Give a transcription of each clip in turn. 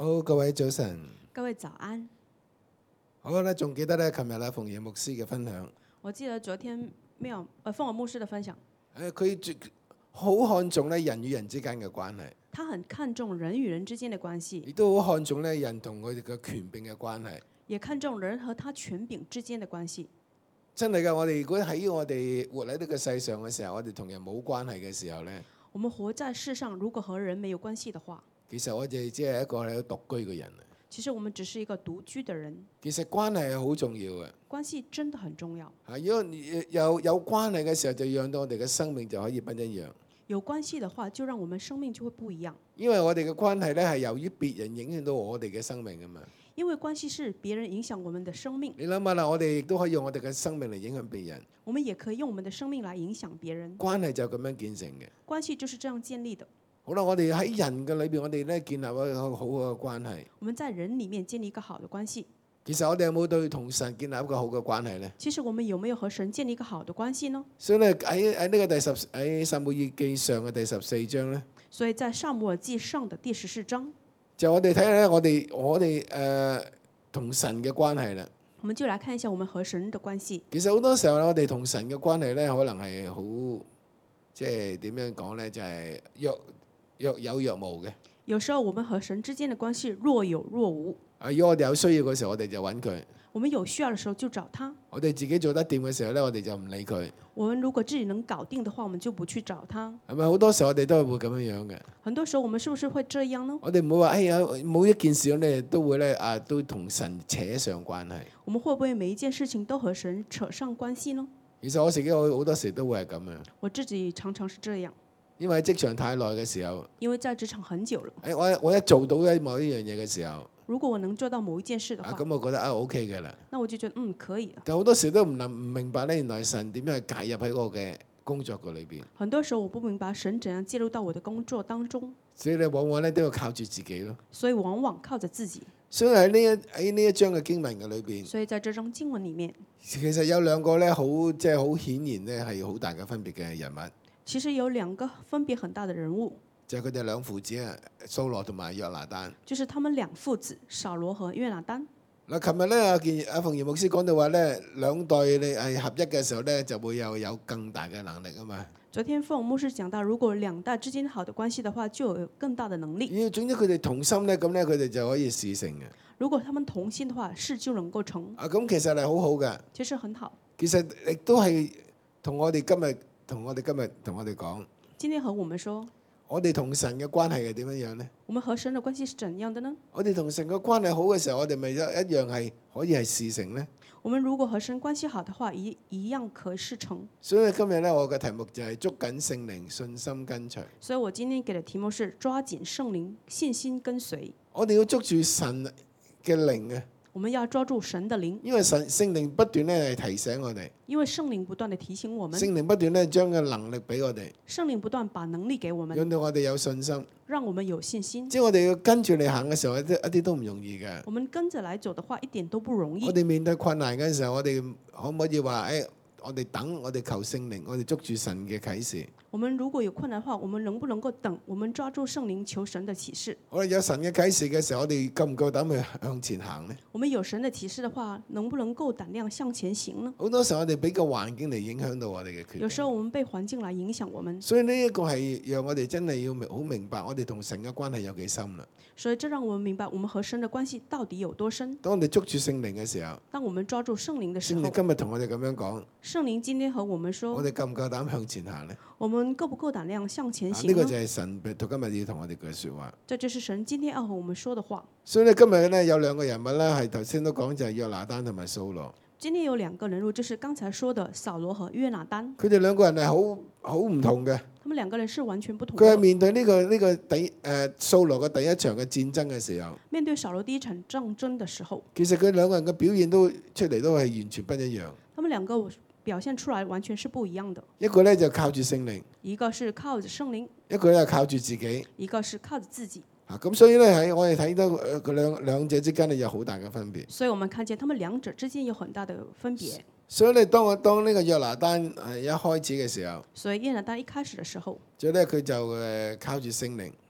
好，各位早晨。 各位早安。 好咧，仲記得咧，琴日咧馮賢牧師嘅分享。 我記得昨天鳳兒牧師的分享， 佢好看重咧人與人之間嘅關係， 他很看重人與人之間的關係， 亦都好看重咧人同佢哋嘅權柄嘅關係。 也看重人和他權柄之間的關係。 真係㗎，我哋如果喺我哋活喺呢個世上嘅時候，我哋同人冇關係嘅時候咧， 我們活在世上，如果和人沒有關係的話， 其實我哋只係一個喺度獨居嘅人。 其實我們只是一個獨居的人。 其實關係係好重要嘅， 關係真的很重要。 如果有關係嘅時候，就讓到我哋嘅生命就可以不一樣。 有關係的話，就讓我們生命就會不一樣。 因為我哋嘅關係咧係由於別人影響到我哋嘅生命㗎嘛。 因為關係是別人影響我們的生命。 你諗下啦，我哋亦都可以用我哋嘅生命嚟影響別人。 我們也可以用我們的生命來影響別人。 關係就咁樣建成嘅。 關係就是這樣建立的。 好啦，我哋喺人嘅裏邊，我哋咧建立一個好嘅關係。 我們在人裡面建立一個好的關係。 其實我哋有冇對同神建立一個好嘅關係呢？ 其實我們有沒有和神建立一個好的關係呢？ 所以咧喺呢個喺撒母耳記上嘅第14章咧， 所以在撒母耳記上的第14章， 就我哋睇下咧，我哋同神嘅關係啦。 我們就來看一下我們和神的關係。 其實好多時候我哋同神嘅關係咧，可能係好即係點樣講咧，就係若有若無嘅。 有時候我們和神之間的關係若有若無。 如果我哋有需要嘅時候，我哋就揾佢。 我們有需要的時候就找他。 我哋自己做得掂嘅時候咧，我哋就唔理佢。 我們如果自己能搞定的話，我們就不去找他。 係咪好多時候我哋都係會咁樣樣嘅？ 很多時候我們是不是會這樣呢？ 我哋唔會話哎呀，每一件事咧都會咧都同神扯上關係。 我們會不會每一件事情都和神扯上關係呢？ 其實我自己好多時都會係咁樣。 我自己常常是這樣。 因為喺職場太耐嘅時候， 因為在職場很久了。 我一做到某一樣嘢嘅時候， 如果我能做到某一件事的話， 咁我覺得OK 嘅啦。 那我就覺得可以了。 但好多時都唔明白咧，原來神點樣去介入喺我嘅工作嘅裏邊。 很多時候我不明白神怎樣介入到我的工作當中， 所以你往往咧都要靠住自己咯。 所以往往靠着自己。 所以喺呢一章嘅經文嘅裏邊， 所以在這章經文裡面， 其實有兩個咧好即係好顯然咧係好大嘅分別嘅人物。 其實有兩個分別很大的人物， 就係佢哋兩父子啊，掃羅同埋約拿單。 就是他們兩父子掃羅和約拿單。 嗱，琴日咧阿馮賢牧師講到話咧，兩代你係合一嘅時候咧，就會有更大嘅能力啊嘛。 昨天馮牧師講到，如果兩代之間好的關係的話，就有更大的能力。 總之佢哋同心咧，咁咧佢哋就可以事成嘅。 如果他們同心的話，事就能夠成。 咁其實係好好嘅。 其實很好。 其實亦都係同我哋今日同我哋講。 今天和我們說， 我哋同神嘅關係係點樣呢？ 我們和神的關係是怎樣的呢？ 我哋同神嘅關係好嘅時候，我哋咪一樣係可以係事成呢？ 我們如果和神關係好的話，一樣可事成。 所以今日咧，我嘅題目就係捉緊聖靈，信心跟隨。 所以我今天給的題目是抓緊聖靈，信心跟隨。 我哋要捉住神嘅靈啊！ 我們要抓住神的靈， 因為聖靈不斷咧係提醒我哋。 因為聖靈不斷地提醒我們。 聖靈不斷咧將個能力俾我哋。 聖靈不斷把能力給我們， 讓到我哋有信心。 讓我們有信心。 即係我哋要跟住你行嘅時候，一啲都唔容易嘅。 我們跟着來走的話，一點都不容易。 我哋面對困難嘅時候，我哋可唔可以話我哋等，我哋求聖靈，我哋捉住神嘅啟示。 我們如果有困難的話，我們能不能夠等？我們抓住聖靈，求神的啟示。 我哋有神嘅啟示嘅時候，我哋夠唔夠膽去向前行呢？ 我們有神的啟示的話，能不能夠膽量向前行呢？ 好多時候我哋俾個環境嚟影響到我哋嘅決定。 有時候我們被環境來影響我們。 所以呢一個係讓我哋真係要好明白，我哋同神嘅關係有幾深啦。 所以這讓我們明白，我們和神的關係到底有多深。 當我哋捉住聖靈嘅時候， 當我們抓住聖靈的時候， 聖靈今日同我哋咁樣講， 聖靈今天和我們說， 我哋夠唔夠膽向前行呢？ 我們夠不夠膽量向前行呢呢？ 個就係神到今日要同我哋嘅說話。 這就是神今天要和我們說的話。 所以咧，今日咧有兩個人物咧，係頭先都講就係約拿單同埋掃羅。 今天有兩個人物，就是剛才說的掃羅和約拿單。 佢哋兩個人係好唔同嘅。 他們兩個人是完全不同的。 佢係面對呢個掃羅嘅第一場嘅戰爭嘅時候， 面對掃羅第一場戰爭的時候， 其實佢兩個人嘅表現都出嚟都係完全不一樣。 他們兩個表現出來完全是不一樣的。 一個咧就靠住聖靈， 一個是靠着聖靈， 一個咧靠住自己。 一個是靠着自己。 咁所以咧喺我哋睇到佢兩者之間咧有好大嘅分別。 所以我們看見他們兩者之間有很大的分別。 所以咧當呢個約拿單係一開始嘅時候， 所以約拿單一開始嘅時候， 所以咧佢就靠住聖靈，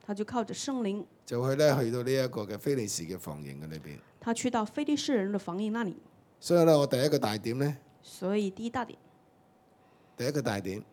他就靠着聖靈， 就去到呢一個嘅非利士嘅防營嘅裏邊。 他去到非利士人的防營那裡。 所以咧，我第一個大點咧， 所以第一大點第一個大點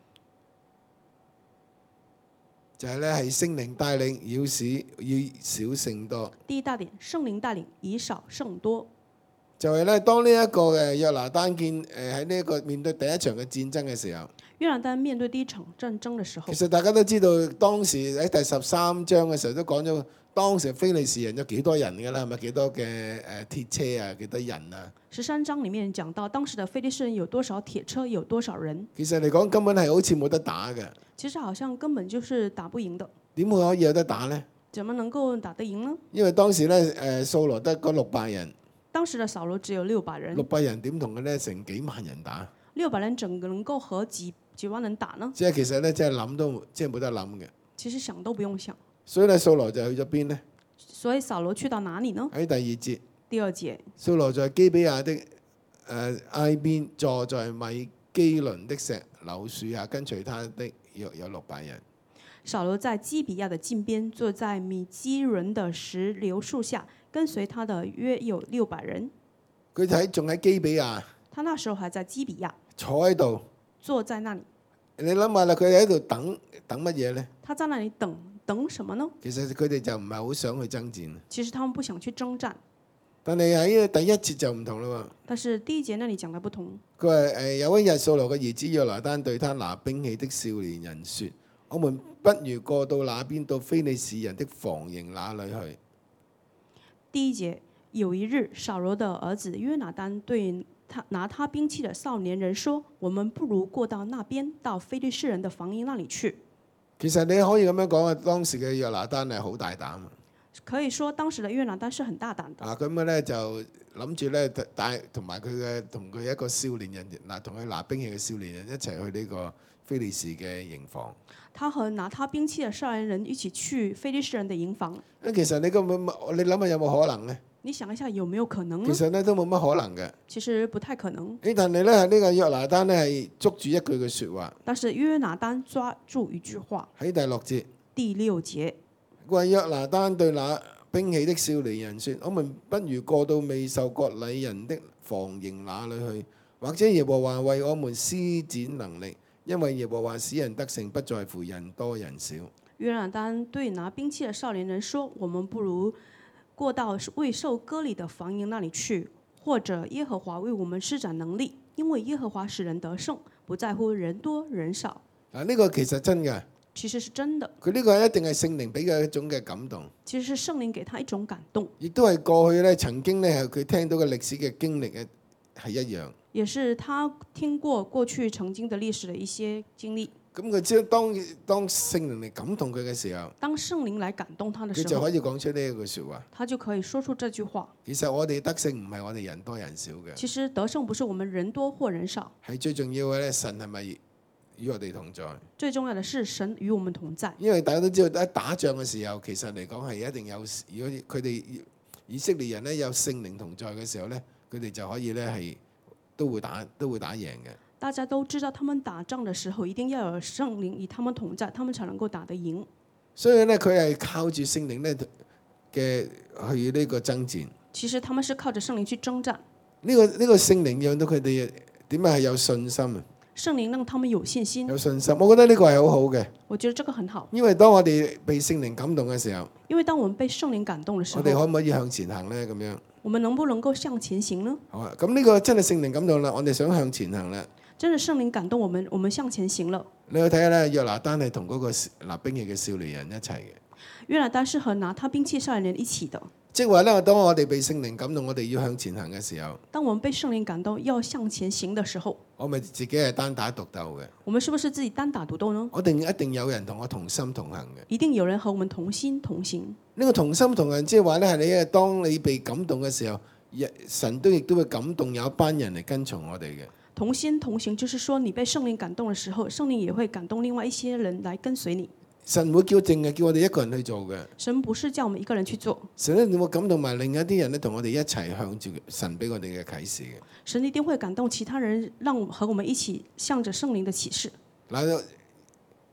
就係咧係聖靈帶領，以少勝多。 第一大點，聖靈帶領，以少勝多。 就係咧，當呢一個嘅約拿單喺呢一個面對第一場嘅戰爭嘅時候， 約拿單面對第一場戰爭嘅時候， 其實大家都知道，當時喺第13章嘅時候都講咗，當時非利士人有幾多人㗎啦，係咪幾多嘅鐵車啊，幾多人啊 ？13章裡面講到當時的非利士人有多少鐵車，有多少人。 其實嚟講根本係好似冇得打嘅。 其實好像根本就是打不贏的。 點會可以有得打呢？ 怎麼能夠打得贏呢？ 因為當時咧掃羅得嗰600人。 當時的掃羅只有600人。 600人點同佢咧成幾萬人打 ？600人整個能夠和幾萬人打呢？ 即係其實咧，即係諗都即係冇得諗嘅。 其實想都不用想。 所以咧，掃羅就去咗邊呢？ 所以掃羅去到哪裡呢？ 喺第2節。 第2節， 掃羅在基比亞的挨邊，坐在米基倫的石榴樹下，跟隨他的約有600人。 掃羅在基比亞的近邊，坐在米基倫的石榴樹下，跟隨他的約有600人。 佢仲喺基比亞。 他那時候還在基比亞。 坐喺度。 坐在那裡。 你諗下啦，佢哋喺度等乜嘢呢？ 他在那裡等什麼呢？ 其實佢哋就唔係好想去爭戰。 其實他們不想去征戰。 但係喺第1節就唔同啦喎。 但是第1節那裡講得不同。 佢話有一日，掃羅嘅兒子約拿單對他拿兵器的少年人說：我們不如過到那邊，到非利士人的防營那裡去。 第1節，有一日，掃羅的兒子約拿單對拿他兵器的少年人說：我們不如過到那邊，到非利士人的防營那裡去。 其實你可以咁樣講啊，當時嘅約拿單係好大膽。 可以說當時的約拿單是很大膽的。 咁樣咧就諗住咧帶同佢一個少年人同佢拿兵器嘅少年人一齊去呢個非利士嘅營房。 他和拿他兵器嘅少年人一起去非利士人的營房。 其實你根本你諗下有冇可能呢？ 你想一下有沒有可能呢？ 其實咧都冇乜可能嘅。 其實不太可能。 但係咧呢個約拿單咧係捉住一句嘅説話。 但是約拿單抓住一句話。 喺第6節。 第6節。 佢話約拿單對那兵器的少年人說：我們不如過到未受割禮人的防營那裡去，或者耶和華為我們施展能力，因為耶和華使人得勝，不在乎人多人少。 約拿單對拿兵器的少年人說：我們不如過到未受割禮的防營那裡去，或者耶和華為我們施展能力，因為耶和華使人得勝，不在乎人多人少。 呢個其實真嘅。 其實是真的。 佢呢個一定係聖靈俾佢一種嘅感動。 其實是聖靈給他一種感動。亦都係過去咧曾經咧係佢聽到嘅歷史嘅經歷嘅係一樣。 也是他聽過去曾經的歷史的一些經歷。 咁佢知道當聖靈嚟感動佢嘅時候， 當聖靈來感動他的時候， 佢就可以講出呢一句説話。 他就可以說出這句話。 其實我哋得勝唔係我哋人多人少嘅。 其實得勝不是我們人多或人少。係最重要嘅咧，神係咪與我哋同在？ 最重要的是神與我們同在。 因為大家都知道喺打仗嘅時候，其實嚟講係一定有，如果佢哋以色列人咧有聖靈同在嘅時候咧，佢哋就可以咧係都會打贏嘅。 大家都知道，他們打仗的時候一定要有聖靈與他們同在，他們才能夠打得贏。 所以咧，佢係靠住聖靈咧嘅去呢個爭戰。 其實他們是靠着聖靈去征戰。 呢個聖靈讓到佢哋點解係有信心啊？ 聖靈讓他們有信心。 有信心，我覺得呢個係好好嘅。 我覺得這個很好。 因為當我哋被聖靈感動嘅時候， 因為當我們被聖靈感動嘅時候， 我哋可唔可以向前行呢？咁樣， 我們能不能夠向前行呢？ 好啊，咁呢個真係聖靈感動啦，我哋想向前行啦。 真係聖靈感動我們向前行了。 你去睇下咧，約拿單係同嗰個拿兵器嘅少年人一齊嘅。 約拿單是和拿他兵器少年人一起的。 即係話咧，當我哋被聖靈感動，我哋要向前行嘅時候， 當我們被聖靈感動要向前行嘅時候， 我咪自己係單打獨鬥嘅。 我們是不是自己單打獨鬥呢？ 我哋一定有人同我同心同行嘅。 一定有人和我們同心同行。 呢個同心同行，即係話咧，係你當你被感動嘅時候，神亦都會感動有一班人嚟跟從我哋嘅。 同心同行，就是說你被聖靈感動嘅時候，聖靈也會感動另外一些人來跟隨你。 神唔會淨係叫我哋一個人去做嘅。 神不是叫我們一個人去做。 神一定會感動埋另一啲人咧，同我哋一齊向住神俾我哋嘅啟示嘅。 神一定會感動其他人，讓和我們一起向着聖靈的啟示。 嗱，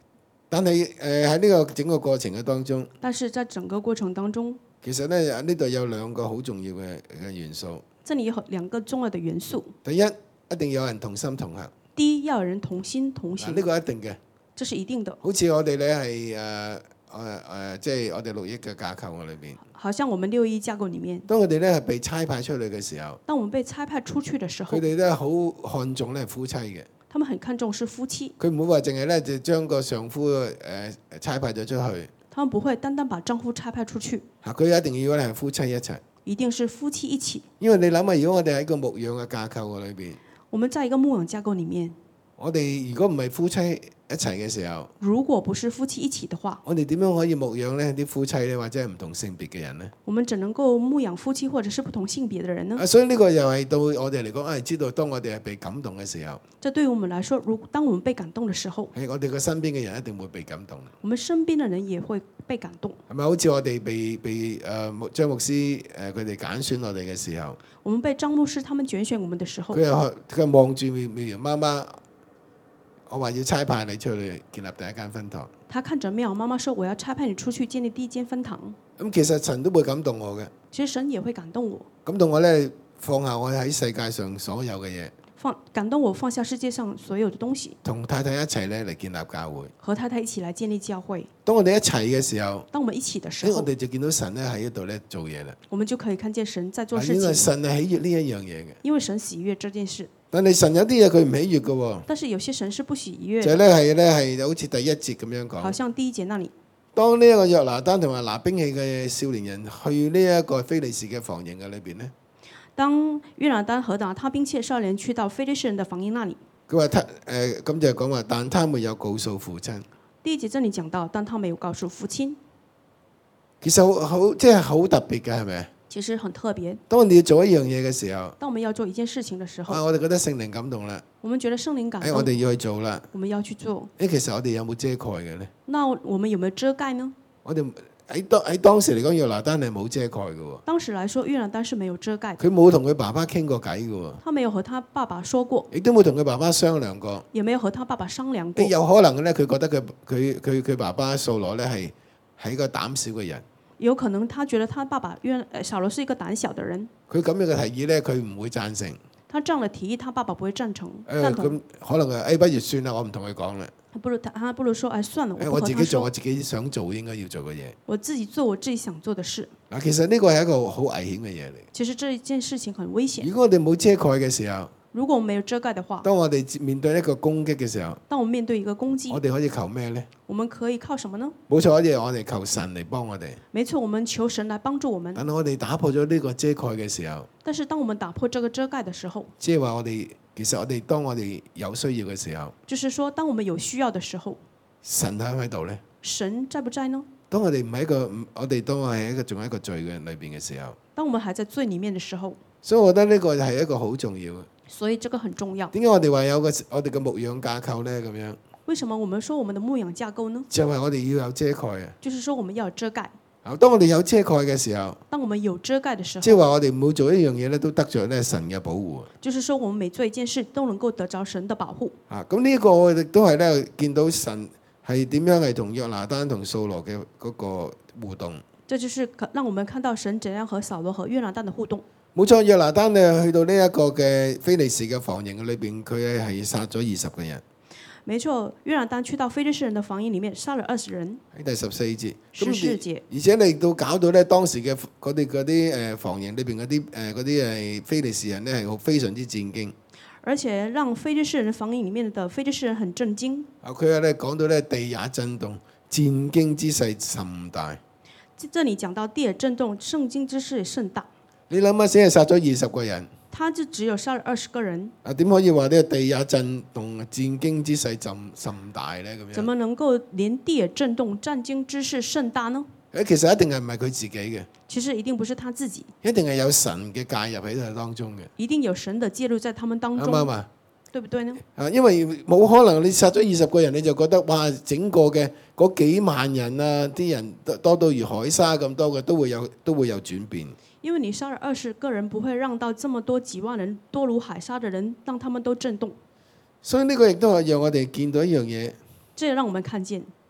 但係喺呢個整個過程嘅當中， 但是在整個過程當中， 其實咧呢度有兩個好重要嘅元素。 這裡有兩個重要的元素。 第一，一定有人同心同行。 第一，要有人同心同行。 呢個一定嘅。 這是一定的。 好似我哋咧係即係我哋6億嘅架構我裏邊。 好像我們6億架構裡面， 當我哋咧係被差派出去嘅時候， 當我們被差派出去的時候， 佢哋咧好看重咧夫妻嘅。 他們很看重是夫妻。 佢唔會話淨係咧就將個丈夫差派咗出去。 他們不會單單把丈夫差派出去。 佢一定要咧係夫妻一齊。 一定是夫妻一起。 因為你諗下，如果我哋喺個牧養嘅架構嘅裏邊， 我們在一個牧養架構裡面， 我哋如果唔係夫妻一齊嘅時候， 如果不是夫妻一起的話， 我哋點樣可以牧養呢啲夫妻呢？或者係唔同性別嘅人呢？ 我們只能夠牧養夫妻或者是不同性別的人呢？ 所以呢個又係到我哋嚟講，知道當我哋係被感動嘅時候， 這對於我們來說，當我們被感動的時候， 係我哋嘅身邊嘅人一定會被感動。 我們身邊的人也會被感動。 係咪好似我哋被張牧師佢哋揀選我哋嘅時候， 我們被張牧師他們揀選我們的時候， 佢望住妙瑤媽媽，我話要差派你出去建立第一間分堂。 他看着妙瑤媽媽說：我要差派你出去建立第一間分堂。 咁其實神都會感動我嘅。 其實神也會感動我， 感動我咧放下我喺世界上所有嘅嘢， 感動我放下世界上所有的東西， 同太太一齊咧嚟建立教會。 和太太一起來建立教會。 當我哋一齊嘅時候， 當我們一起的時候， 我哋就見到神咧喺呢度咧做嘢啦。 我們就可以看見神在做事情。 因為神係喜悅呢一樣嘢嘅。 因為神喜悅這件事。 但係神有啲嘢佢唔喜悅嘅喎。 但是有些神是不喜悅。 就係好似第一節咁樣講。 好像第一節那裡。 當呢一個約拿單同埋拿兵器嘅少年人去呢一個非利士嘅防營嘅裏邊呢， 當約拿單和拿他兵器嘅少年去到非利士人的防營那裡， 佢話咁就講話，但他沒有告訴父親。 第一節這裡講到，但他沒有告訴父親。 其實即係好特別嘅，係咪？ 其實很特別。 當我哋要做一樣嘢嘅時候， 當我們要做一件事情的時候， 我哋覺得聖靈感動啦。 我們覺得聖靈感動， 我哋要去做啦。 我們要去做。 其實我哋有冇遮蓋嘅呢？ 那我們有沒有遮蓋呢？ 我哋喺當時嚟講，約拿單係冇遮蓋嘅喎。 當時來說，約拿單是沒有遮蓋。 佢冇同佢爸爸傾過偈嘅喎。 他沒有和他爸爸說過。 亦都冇同佢爸爸商量過。 也沒有和他爸爸商量過。 有可能咧，佢覺得佢爸爸掃羅咧係一個膽小嘅人。 有可能他覺得他爸爸掃羅是一個膽小的人。 佢咁樣嘅提議咧，佢唔會贊成。 他這樣的提議，他爸爸不會贊同。 咁可能不如算啦，我唔同佢講啦。 不如說，算了， 我自己做我自己想做應該要做嘅嘢。 我自己做我自己想做的事。 其實呢個係一個好危險嘅嘢嚟。 其實這件事情很危險。 如果我哋冇遮蓋嘅時候， 如果我們沒有遮蓋的話， 當我哋面對一個攻擊嘅時候， 當我們面對一個攻擊， 我哋可以求咩呢？ 我們可以靠什麼呢？ 冇錯，我哋求神嚟幫我哋。 沒錯，我們求神來幫助我們。 但係我哋打破咗呢個遮蓋嘅時候， 但是當我們打破這個遮蓋的時候， 即係話其實我哋當我哋有需要嘅時候， 就是說當我們有需要的時候， 神喺唔喺度呢？ 神在不在呢？ 當我哋唔係當我係仲係一個罪嘅裏邊嘅時候， 當我們還在罪裡面的時候， 所以我覺得呢個係一個好重要嘅。 所以這個很重要。 點解我哋話有我哋嘅牧養架構呢？咁樣， 為什麼我們說我們的牧養架構呢？ 就係我哋要有遮蓋啊！ 就是說我們要有遮蓋。 當我哋有遮蓋嘅時候， 當我們有遮蓋的時候， 即係話我哋每做一樣嘢咧，都得着咧神嘅保護。 就是說我們每做一件事都能夠得着神的保護。 咁呢個我哋都係咧見到神係點樣係同約拿單同掃羅嘅嗰個互動。 這就是讓我們看到神怎樣和掃羅和約拿單的互動。 冇錯，約拿單咧去到呢一個嘅非利士嘅防營嘅裏邊，佢係殺咗20個人。 沒錯，約拿單去到非利士人的防營裡面殺了20人。 喺第14節。 14節。 而且嚟到搞到咧當時嘅嗰啲防營裏邊嗰啲非利士人咧係非常之戰驚。 而且讓非利士人防營裡面的非利士人很震驚。 佢咧講到咧地也震動，戰驚之勢甚大。 這裡講到地也震動，震驚之勢甚大。 你諗下，先係殺咗20個人， 他就只有殺了20個人。 點可以話呢個地也震動，戰驚之勢甚大呢？咁樣， 怎麼能夠連地也震動，戰驚之勢甚大呢？ 其實一定係唔係佢自己嘅。 其實一定不是他自己， 一定係有神嘅介入喺佢當中嘅。 一定有神的介入在他們當中。 啱唔啱啊？ 對不對呢？ 因為冇可能你殺咗20個人，你就覺得哇，整個嘅嗰幾萬人啊，啲人多到如海沙咁多嘅，都會有轉變。 因為你殺了20個人，不會讓到這麼多幾萬人多如海沙的人，讓他們都震動。 所以呢個亦都係讓我哋見到一樣嘢。 這也讓我們看見，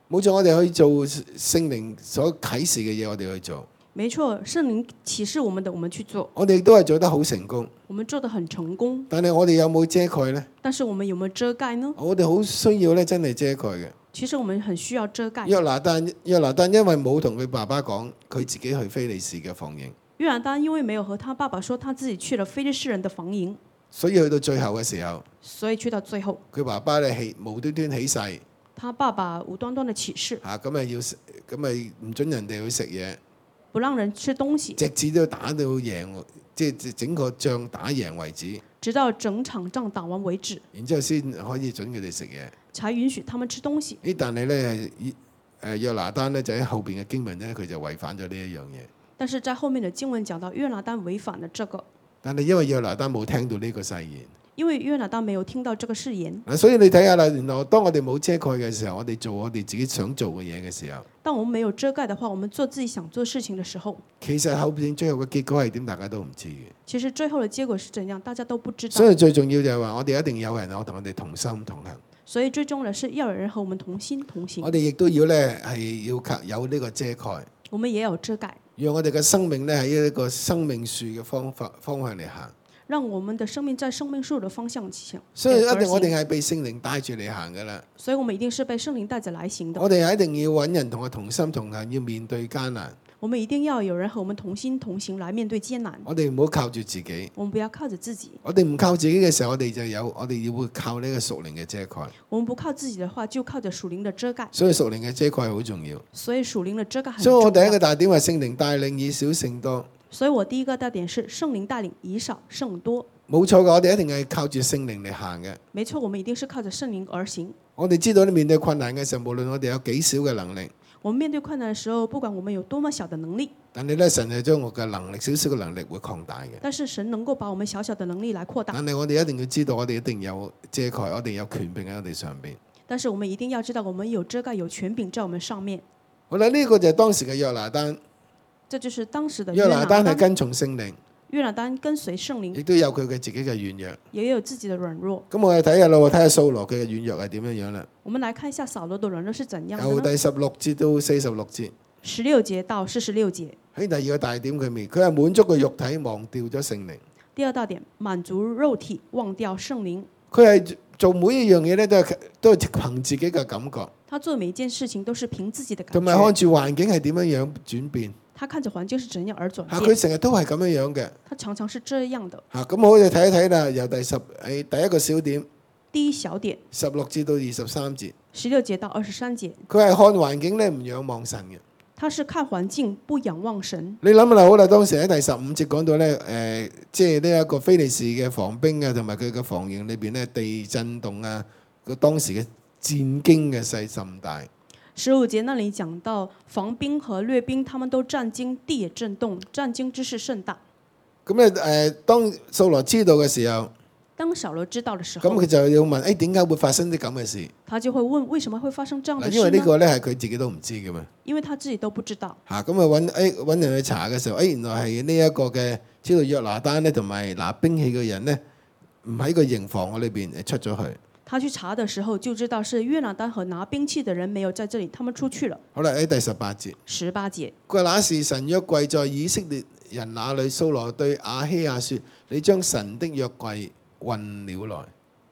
冇錯，我哋去做聖靈所啟示嘅嘢，我哋去做， 没錯，聖靈啟示我們的，我們去做， 我哋都係做得好成功。 我們做得很成功。 但係我哋有冇遮蓋呢？ 但是我們有沒有遮蓋呢？ 我哋好需要咧，真係遮蓋嘅。 其實我們很需要遮蓋。 約拿單因為冇同佢爸爸講，佢自己去非利士嘅防營， 約拿單因為沒有和他爸爸說他自己去了非利士人的防營， 所以去到最後嘅時候， 所以去到最後， 佢爸爸咧無端端起誓他爸爸無端端的起誓， 嚇，咁咪唔准人哋去食嘢， 不讓人吃東西， 直至都打到贏，即係整個仗打贏為止， 直到整場仗打完為止， 然之後先可以准佢哋食嘢。 才允許他們吃東西。 但係咧約拿單咧就喺後邊嘅經文咧，佢就違反咗呢一樣嘢。 但是在後面的經文講到約拿單違反了這個， 但係因為約拿單冇聽到呢個誓言。 因為約拿單沒有聽到這個誓言。 所以你睇下啦，原來當我哋冇遮蓋嘅時候，我哋做我哋自己想做嘅嘢嘅時候， 當我們沒有遮蓋的話，我們做自己想做事情的時候， 其實後邊最後嘅結果係點，大家都唔知嘅。 其實最後的結果是怎樣，大家都不知道。 所以最重要就係話，我哋一定有人同我哋同心同行。 所以最重要的是要有人和我們同心同行。 我哋亦都要咧係要有呢個遮蓋， 我們也有遮蓋， 讓我哋嘅生命咧喺一個生命樹嘅方向嚟行。 讓我們的生命在生命樹的方向前。 所以一定我哋係被聖靈帶住嚟行噶啦。 所以我們一定是被聖靈帶着來行的。 我哋係一定要揾人同我同心同行，要面對艱難。 我們一定要有人和我們同心同行來面對艱難。 我哋唔好靠住自己。 我們不要靠着自己。 我哋唔靠自己嘅時候，我哋要會靠呢個屬靈嘅遮蓋。 我們不靠自己的話，就靠着屬靈的遮蓋。 所以屬靈嘅遮蓋好重要。 所以屬靈的遮蓋很重要。 所以我第一個大點係聖靈帶領以少勝多。 所以我第一個大點是聖靈帶領以少勝多。 冇錯嘅，我哋一定係靠住聖靈嚟行嘅。 沒錯，我們一定是靠着聖靈而行。 我哋知道你面對困難嘅時候，無論我哋有幾少嘅能力， 我們面對困難的時候，不管我們有多麼小的能力， 但係咧神係將我嘅能力少少嘅能力會擴大嘅。 但是神能夠把我們小小的能力來擴大。 但係我哋一定要知道，我哋一定有遮蓋，我哋有權柄喺我哋上邊。 但是我們一定要知道，我們有遮蓋，有權柄在我們上面。 好啦，呢個就係當時嘅約拿單。 這就是當時的約拿單係跟從聖靈。 約拿單跟隨聖靈， 亦都有佢嘅自己嘅軟弱， 也有自己的軟弱。 咁我哋睇下咯，睇下掃羅佢嘅軟弱係點樣樣啦。 我們來看一下掃羅的軟弱是怎樣的呢？ 由第16節到46節 ，16節到46節。 喺第二個大點佢面，佢係滿足個肉體，忘掉咗聖靈。 第二大點，滿足肉體，忘掉聖靈。 佢係做每一樣嘢咧，都係憑自己嘅感覺。 他做每一件事情都是憑自己的感覺。 同埋看住環境係點樣樣轉變。 他看着環境是怎樣而轉變。 佢成日都係咁樣樣嘅。 他常常是這樣的。 咁我哋睇一睇啦，由第一個小點。 第一小點。 16節到23節。 16節到23節。 佢係看環境咧，唔仰望神嘅。 他是看環境不仰望神。 你諗下好啦，當時喺第15節講到咧，即係呢一個非利士嘅防兵啊，同埋佢嘅防營裏邊咧，地震動啊，佢當時嘅戰驚嘅勢甚大。 15節那裡講到防兵和掠兵，他們都戰驚，地也震動，戰驚之勢甚大。 咁咧當掃羅知道嘅時候， 當掃羅知道嘅時候， 咁佢就要問：點解會發生啲咁嘅事？ 他就會問：為什麼會發生這樣的事呢？ 因為呢個咧係佢自己都唔知嘅嘛。 因為他自己都不知道。 咁揾人去查嘅時候，原來係呢一個嘅知道約拿單咧同埋拿兵器嘅人咧，唔喺個營房裏邊出咗去。 他去查的時候就知道是約拿單和拿兵器的人沒有在這裡，他們出去了。 好啦，喺第18節。 18節。 佢話那時神約櫃在以色列人那裡，掃羅對亞希亞說：你將神的約櫃運了來。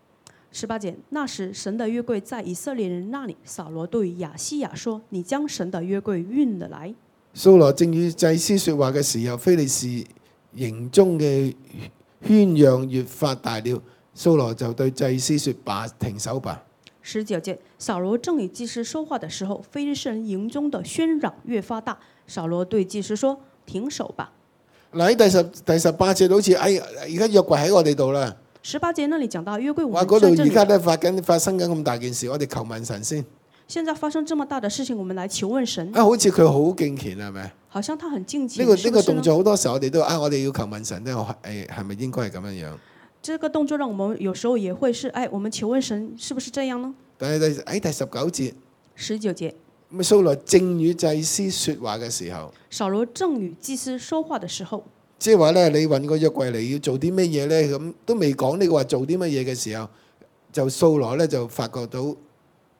18節。那時神的約櫃在以色列人那裡，掃羅對亞希亞說：你將神的約櫃運了來。 掃羅正與祭司說話嘅時候，非利士營中嘅喧嚷越發大了。掃羅就對祭司說：停手吧。 19節。掃羅正與祭司說話的時候，非利士人營中的喧嚷越發大。掃羅對祭司說：停手吧。 嗱，喺第18節好似而家約櫃喺我哋度啦。 18節那裡講到約櫃， 話嗰度而家咧發生緊咁大件事，我哋求問神先。 現在發生這麼大的事情，我們來求問神。 好似佢好敬虔係咪？ 好像他很敬虔。 呢個動作好多時候我哋都我哋要求問神咧，係咪應該係咁樣樣？ 這個動作讓我們有時候也會是，我們求問神是不是這樣呢？ 但係喺第19節 ，19節， 咁掃羅正與祭司說話嘅時候， 掃羅正與祭司說話的時候， 即係話咧，你運個約櫃嚟要做啲乜嘢咧？咁都未講呢個話做啲乜嘢嘅時候，就掃羅咧就發覺到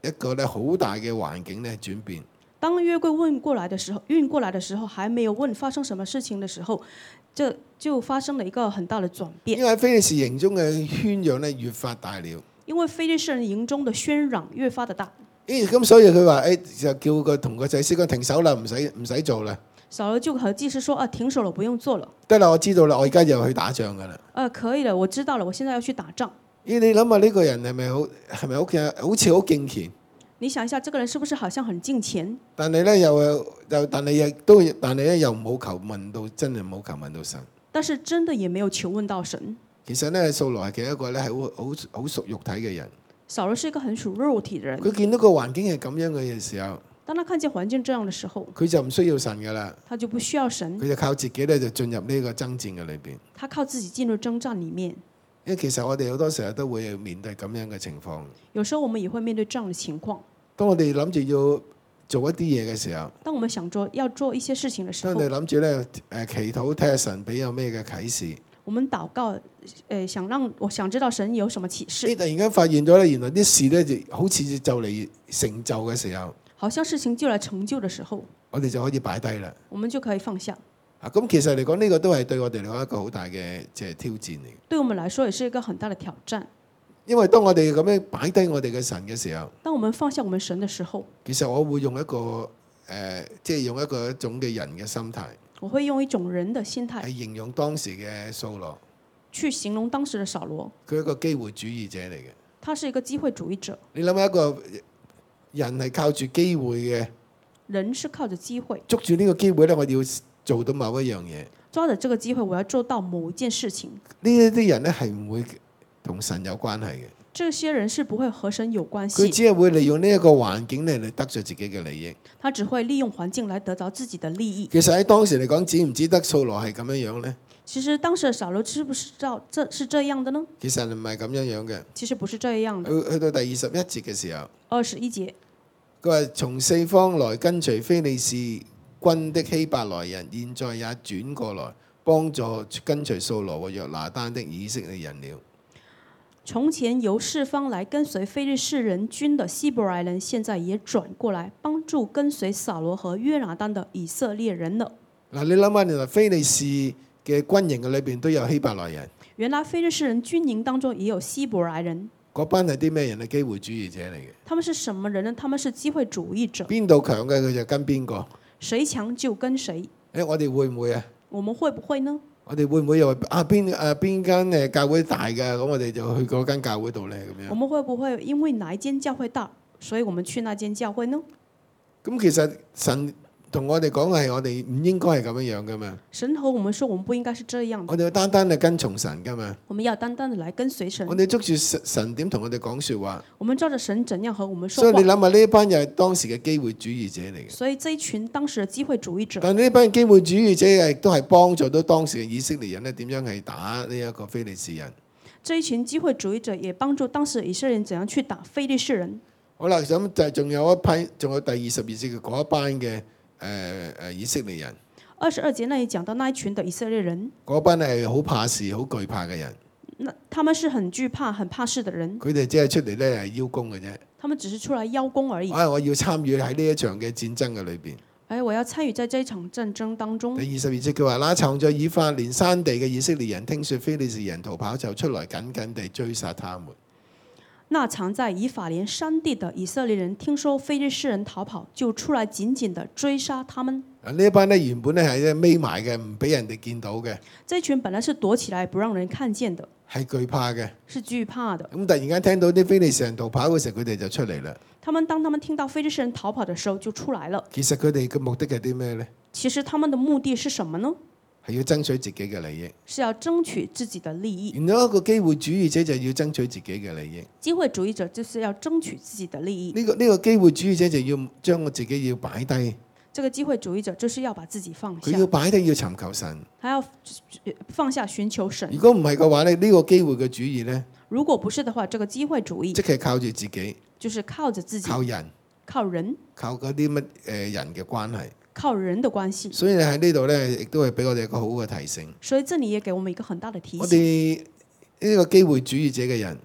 一個咧好大嘅環境咧轉變。 當約櫃運過來的時候，還沒有問發生什麼事情的時候，這就發生了一個很大的轉變。 因為非利士營中嘅喧嚷咧越發大了。 因為非利士人營中的喧嚷越發的大。 咁所以佢話就叫個同個祭司講停手啦，唔使做啦。 掃羅就和祭司說：停手了，不用做了。 得啦，我知道啦，我而家又去打仗噶啦。 可以了，我知道了，我現在要去打仗。 你諗下呢個人係咪好似好敬虔？ 你想一下，這個人是不是好像很敬虔？ 但係咧但係咧又冇求問到，真係冇求問到神。 但是真的也沒有求問到神。 其實咧，掃羅係其一個咧係好屬肉體嘅人。 掃羅是一個很屬肉體嘅人。 佢見到個環境係咁樣嘅時候， 當他看見環境這樣的時候， 佢就唔需要神噶啦。 他就不需要神。 佢就靠自己咧就進入呢個爭戰嘅裏邊。 他靠自己進入征戰裡面。 因為其實我哋好多時候都會面對咁樣嘅情況。 有時候我們也會面對這樣的情況。 當我哋諗住要做一啲嘢嘅時候， 當我們想要做一些事情嘅時候， 當我哋諗住咧祈禱睇下神俾有咩嘅啟示。 我們禱告，我想知道神有什麼啟示。 你突然間發現咗咧，原來啲事咧就好似就嚟成就嘅時候， 好像事情就來成就嘅時候， 我哋就可以擺低啦。 我們就可以放下。 咁其實嚟講，呢個都係對我哋嚟講一個好大嘅挑戰嚟。 對我們來說，也是一個很大的挑戰。 因為當我哋咁樣擺低我哋嘅神嘅時候， 當我們放下我們神嘅時候， 其實我會用一個用一種嘅人嘅心態。 我會用一種人的心態係形容當時嘅掃羅， 去形容當時的掃羅。 佢係一個機會主義者嚟嘅。 他是一個機會主義者。 你諗下一個人係靠住機會嘅， 人是靠着機會， 捉住呢個機會咧，我哋要做到某一樣嘢。 抓着這個機會，我要做到某一件事情。 呢一啲人咧係唔會同神有關係嘅。 這些人是不會和神有關係。 佢只係會利用呢一個環境嚟得著自己嘅利益。 他只會利用環境來得着自己的利益。 其實喺當時嚟講，知唔知得掃羅係咁樣樣呢？ 其實當時的掃羅知不知道這是這樣的呢？ 其實唔係咁樣樣嘅。 其實不是這樣的。 去到第21節嘅時候 ，21節， 佢話從四方來跟隨非利士軍的希伯來人，現在也轉過來幫助跟隨掃羅和約拿單的以色列人了。 從前由四方來跟隨非利士人軍的希伯來人，現在也轉過來幫助跟隨掃羅和約拿單的以色列人了。 嗱，你諗下，原來非利士嘅軍營嘅裏邊都有希伯來人。 原來非利士人軍營當中也有希伯來人。 嗰班係啲咩人？係機會主義者嚟嘅。 他們是什麼人呢？他們是機會主義者。 邊度強嘅佢就跟邊個。 誰強就跟誰。 我哋會唔會啊？ 我們會不會呢？ 我哋會唔會又話邊間教會大嘅，咁我哋就去嗰間教會度咧咁樣？ 我們會不會因為哪一間教會大，所以我們去那間教會呢？ 咁其實神同我哋講係我哋唔應該係咁樣樣噶嘛。 神和我們說，我們不應該是這樣的。 我哋要單單地跟從神噶嘛。 我們要單單地來跟隨神。 我哋捉住神點同我哋講說話。 我們照着神怎樣和我們說話。 所以你諗下呢一班又係當時嘅機會主義者嚟嘅。 所以這一群當時嘅機會主義者。 但呢班機會主義者亦都係幫助到當時嘅以色列人咧，點樣係打呢一個非利士人。 這一群機會主義者也幫助當時以色列人怎樣去打非利士人。 好啦，咁就仲有一批，仲有第22節嘅嗰一班嘅以色列人。 22節那裡講到那一群的以色列人。 嗰班係好怕事、好懼怕嘅人。 那他們是很懼怕、很怕事的人。 佢哋只係出嚟咧係邀功嘅啫。 他們只是出來邀功而已。 我要參與喺呢一場嘅戰爭嘅裏邊。 我要參與在這一場戰爭當中。 第22節佢話：那藏在以法蓮山地嘅以色列人，聽說非利士人逃跑，就出來緊緊地追殺他們。 那藏在以法蓮山地的以色列人，聽說非利士人逃跑，就出來緊緊地追殺他們。 呢一班咧原本咧係匿埋嘅，唔俾人哋見到嘅。 這群本來是躲起來不讓人看見的， 係懼怕嘅， 是懼怕的。 咁突然間聽到啲非利士人逃跑嘅時候，佢哋就出嚟啦。 當他們聽到非利士人逃跑的時候，就出來了。 其實佢哋嘅目的係啲咩呢？ 其實他們的目的是什麼呢？ 係要爭取自己嘅利益。 是要爭取自己的利益。 原來一個機會主義者就要爭取自己嘅利益。 機會主義者就是要爭取自己的利益。 呢個機會主義者就要將我自己要擺低。 這個機會主義者就是要把自己放下。 佢要擺低，要尋求神。 還要放下尋求神。 如果唔係嘅話咧，呢個機會嘅主義呢， 如果不是的話，這個機會主義即係靠住自己， 就是靠着自己， 靠人， 靠人， 靠嗰啲乜人嘅關係。 靠人的關係。 所以喺呢度呢，亦都係俾我哋一個好嘅提醒。 所以這裡也給我們一個很大的提醒。 我哋呢個機會主義者嘅人，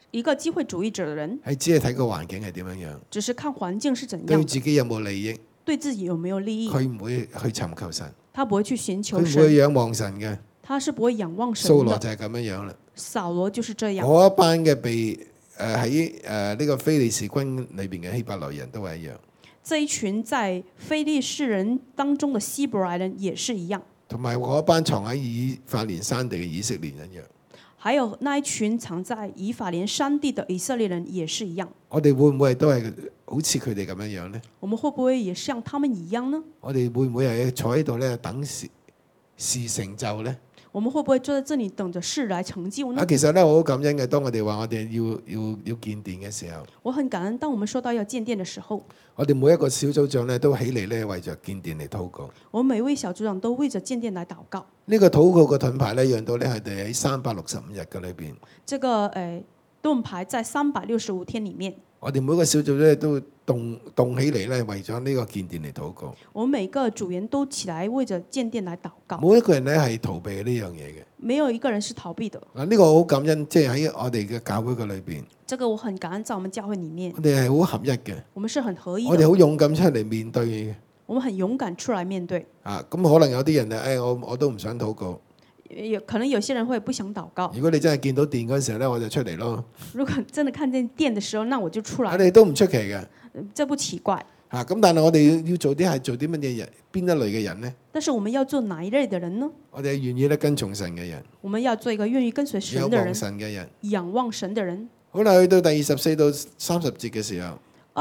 一個機會主義者的人， 係只係睇個環境係點樣樣， 只是看環境是怎對樣的， 自己有冇利益， 對自己有沒有利益， 佢唔會去尋求神， 他不會去尋佢求唔會神， 仰望神嘅。 他是不會仰望神的。 掃羅就係咁樣樣啦。 掃羅就是這樣。 嗰一班嘅被喺呢個非利士軍裏邊嘅希伯來人都係一樣， 這一群在非利士人當中的希伯來人也是一樣， 同埋嗰一班藏喺以法蓮山地嘅以色列人一樣。 還有那一群藏在以法蓮山地的以色列人也是一樣。 我哋會唔會都係好似佢哋咁樣樣呢？ 我們會不會也像他們一樣呢？ 我哋會唔會係坐喺度咧等事成就呢？ 我們會不會坐在這裡等着事來成就呢？ 其實咧我好感恩嘅，當我哋話我哋要建殿嘅時候， 我很感恩，當我們說到要建殿的時候， 我哋每一個小組長咧都起嚟咧為着建殿嚟禱告。 我們每位小組長都為着建殿來禱告。 呢個禱告嘅盾牌咧，讓到咧係哋喺365日嘅裏邊。 這個盾牌在365天裡面， 我哋每個小組咧都動起嚟咧，為咗呢個建殿嚟禱告。 我們每個組員都起來為着建殿來禱告。 冇一個人咧係逃避呢樣嘢嘅。 沒有一個人是逃避的。 呢個好感恩，即係喺我哋嘅教會嘅裏邊。 這個我很感恩，在我們教會裡面， 我哋係好合一嘅。 我們是很合一的。 我哋好勇敢出嚟面對嘅。 我們很勇敢出來面對。 咁可能有啲人咧，我都唔想禱告。 可能有些人會不想禱告。 如果你真係見到殿嗰陣時候咧，我就出嚟咯。 如果真的看見殿的時候，那我就出來。 我哋都唔出奇嘅。 這不奇怪。 咁但係我哋要做啲係做啲乜嘢人？邊一類嘅人呢？ 但是我們要做哪一類的人呢？ 我哋係願意咧跟從神嘅人。 我們要做一個願意跟隨神的人。 仰望神嘅人。 仰望神的人。 好啦，去到第24到30節嘅時候。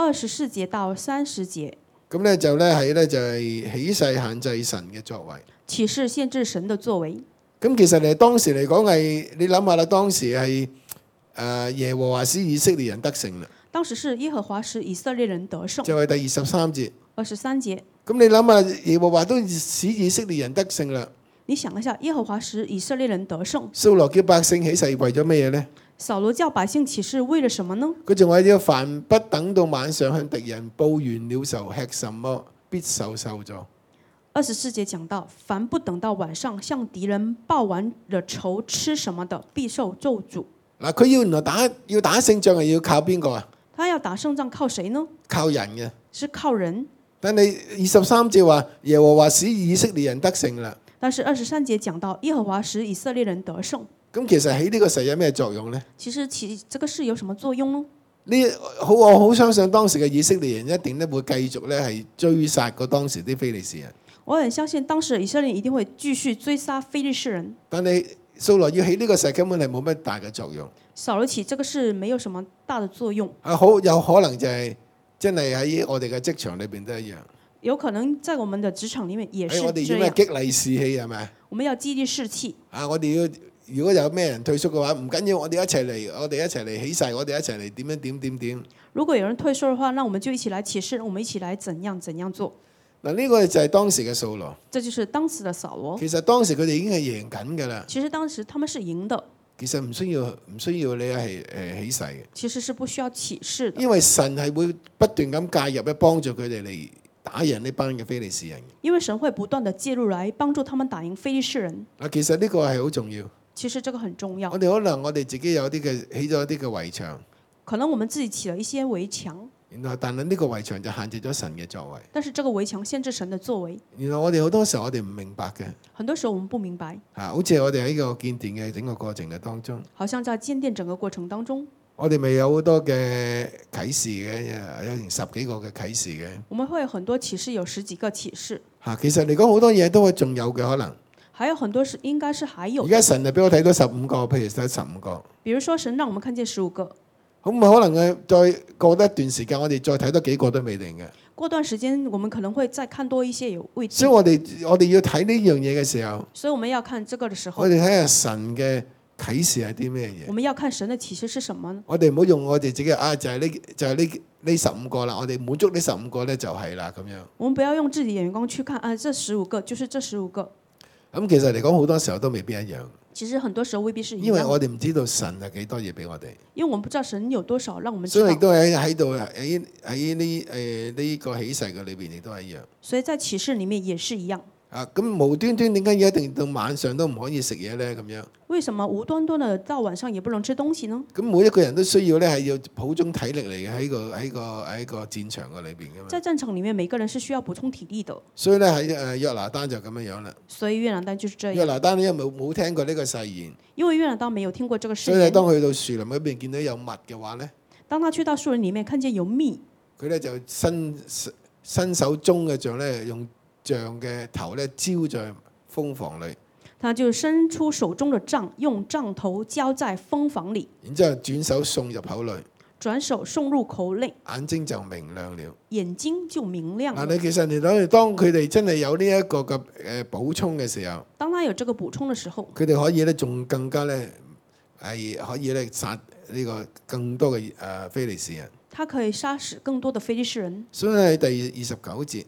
24節到30節。 咁咧就係起誓限制神嘅作為。 起誓限制神的作為。咁其實當時嚟講係，你諗下啦，當時係耶和華使以色列人得勝啦。 當時是耶和華使以色列人得勝。 就係第23節。 23節。 咁你諗下，耶和華都使以色列人得勝啦。 你想一下，耶和華使以色列人得勝。 掃羅叫百姓起誓為咗咩嘢呢？ 掃羅叫百姓起誓為了什麼呢？ 佢仲話要凡不等到晚上向敵人報完了仇，吃什麼必受咒詛。 24節講到，凡不等到晚上向敵人報完了仇，吃什麼的必受咒詛。 嗱，佢原來要打勝仗係要靠邊個啊？ 他要打勝仗靠誰呢？ 靠人嘅。 是靠人。 但係23節話耶和華使以色列人得勝啦。 但是23節講到耶和華使以色列人得勝。 咁其實起呢個誓有咩作用呢？ 其實起這個誓有什麼作用呢？ 我好相信當時嘅以色列人一定咧會繼續咧係追殺過當時啲非利士人。 我很相信當時以色列人一定會繼續追殺非利士人。 但係掃羅要起呢個誓根本係冇乜大嘅作用。 掃羅起這個誓沒有什麼大的作用。 好有可能就係真係喺我哋嘅職場裏邊都一樣。 有可能在我們的職場裡面也是這樣。 我哋要咩激勵士氣係咪？ 我們要激勵士氣。 我哋要如果有咩人退縮嘅話，唔緊要，我哋一齊嚟起誓，我哋一齊嚟點。 如果有人退縮嘅話，那我們就一起來起誓，我們一起來怎樣做。 嗱，呢個就係當時嘅掃羅。 這就是當時的掃羅。 其實當時佢哋已經係贏緊㗎啦。 其實當時他們是贏的。 其實唔需要你係起誓嘅。 其實是不需要起誓的。 因為神係會不斷咁介入咧，幫助佢哋嚟打贏呢班嘅非利士人。 因為神會不斷地介入來幫助他們打贏非利士人。 其實呢個係好重要。 其實這個很重要。 我哋自己有啲嘅起咗一啲嘅圍牆。 可能我們自己起了一些圍牆。 但係呢個圍牆就限制咗神嘅作為。 但是這個圍牆限制神的作為。 原來我哋好多時候我哋唔明白嘅。 很多時候我們不明白。 好似我哋喺個建殿嘅整個過程嘅當中。 好像在建殿整個過程當中。 我哋咪有好多嘅啟示嘅，有成10幾個嘅啟示嘅。 我們會有很多啟示，有10幾個啟示。 其實嚟講好多嘢都係仲有嘅可能。 還有很多是應該是還有。 而家神就俾我睇到15個，譬如睇15個。 比如說神讓我們看見15個。 咁可能再過多一段時間，我哋再睇多幾個都未定嘅。 過段時間，我們可能會再看多一些，有未定。 所以我哋要睇呢樣嘢嘅時候， 所以我們要看這個的時候， 我哋睇下神嘅啟示係啲咩嘢。 我們要看神的啟示是什麼呢？ 我哋唔好用我哋自己就係呢15個啦，我哋滿足呢15個咧就係啦咁樣。 我們不要用自己的眼光去看這15個就是這15個。 咁其實嚟講好多時候都未必一樣。 其實很多時候未必是一樣。 因為我哋唔知道神係幾多嘢俾我哋。 因為我們不知道神有多少讓我們知道。 所以亦都喺度喺呢個起誓嘅裏邊亦都係一樣。 所以在啟示裡面也是一樣。 咁無端端點解要一定到晚上都唔可以食嘢咧？咁樣為什麼無端端的到晚上也不能吃東西呢？ 咁每一個人都需要咧係要補充體力嚟嘅喺個戰場嘅裏邊㗎嘛。 在戰場裡面，每個人是需要補充體力的。 所以咧喺約拿單就咁樣啦。 所以約拿單就是這樣。 約拿單因為冇聽過呢個誓言， 因為約拿單沒有聽過這個誓所以言， 當去到樹林嗰邊見到有蜜嘅話咧， 當他去到樹林裡面看見有蜜， 佢咧就伸手中嘅杖咧，用杖嘅頭咧招在蜂房裏， 他就伸出手中的杖，用杖頭交在蜂房裡， 然之後轉手送入口裏， 轉手送入口內， 眼睛就明亮了。 眼睛就明亮了。 你其實你諗，當佢哋真係有呢一個嘅補充嘅時候， 當他有這個補充的時候， 佢哋可以咧仲更加咧係可以咧殺呢個更多嘅非利士人。 他可以殺死更多的非利士人。 所以喺第29節，